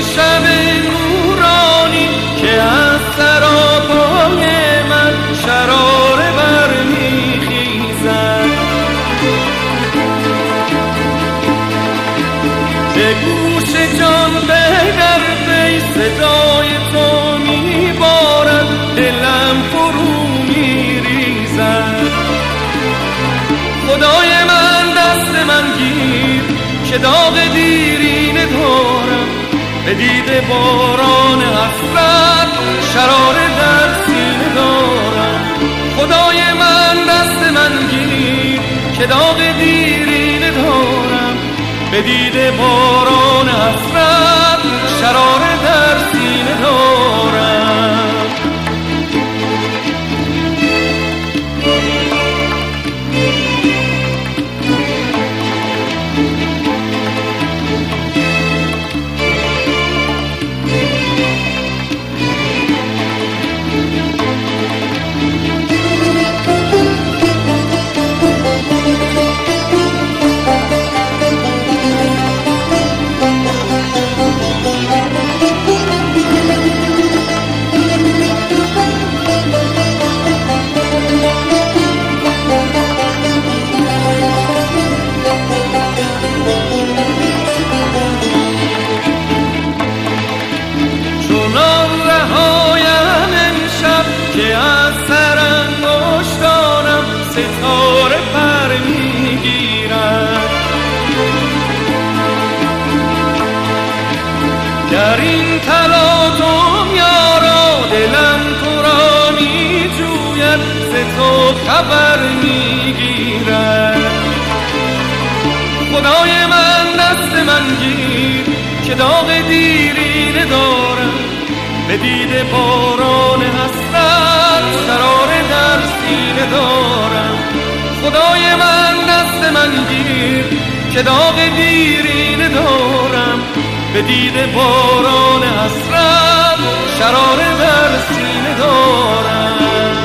شب نورانی که از سراپای من شراره برمیخیزد. به گوش جان بگر پی صدای تو میبارد، دلم فرو میریزد. خدای من دست من گیر که داغ دیرینه دارم، به دیده باران حسرت شراره در سینه دارم. خدای من دست من گیر که داغ دیرینه دارم، به دیده باران حسرت شراره در سینه دارم. که از سرانگشتانم ستاره پر میگیرد. در این تلاطم یارا دلم تو را میجوید، ز تو خبر میگیرد. خدای من دست من گیر که داغ دیرینه دارم، به دیده باران حسرت شراره در سینه دارم. خدای من دست من گیر که داغ دیرینه دارم، به دیده باران حسرت شراره در سینه دارم.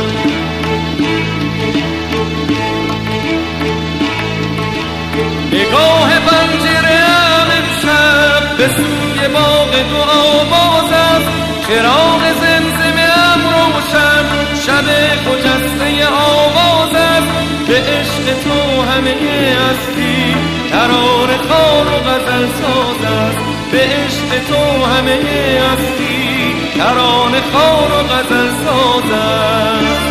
نگاه پنجره‌ام امشب به سوی باغ دعا باز است، چراغ زمزمه‌ام روشن شب خجسته آواز است. به عشق تو همه هستی ترانه خوان و غزل ساز است. به عشق تو همه هستی ترانه خوان و غزل ساز است.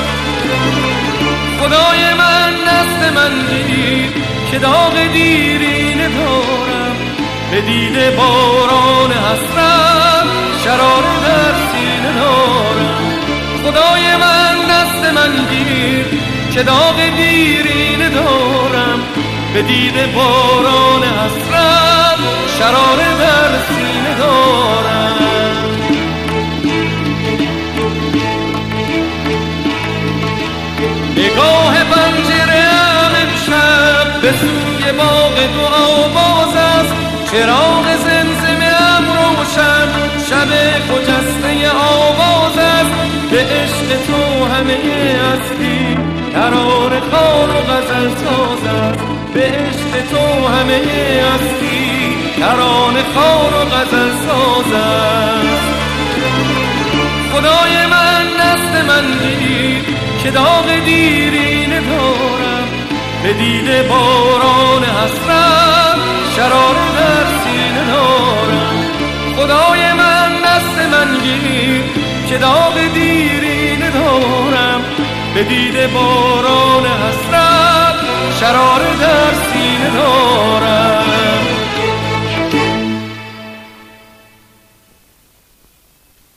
خدای من دست من گیر که داغ دیرینه دارم، به دیده باران حسرت شراره در سینه دارم. خدای من دست من گیر که داغ دیرینه دارم، به دیده باران حسرت شراره در سینه دارم. نگاه پنجره‌ام امشب به سوی باغ دعا باز است، چراغ زمزمه‌ام روشن شب خجسته آواز است. به عشق تو همه هستی ترانه خوان و غزل ساز است. به عشق تو همه هستی ترانه خوان و غزل ساز است. خدای من دست من گیر که داغ دیرینه دارم، به دیده باران حسرت شراره در سینه دارم. خدای من دست من گیر که داغ دیرینه دارم، به دیده باران حسرت شراره در سینه دارم.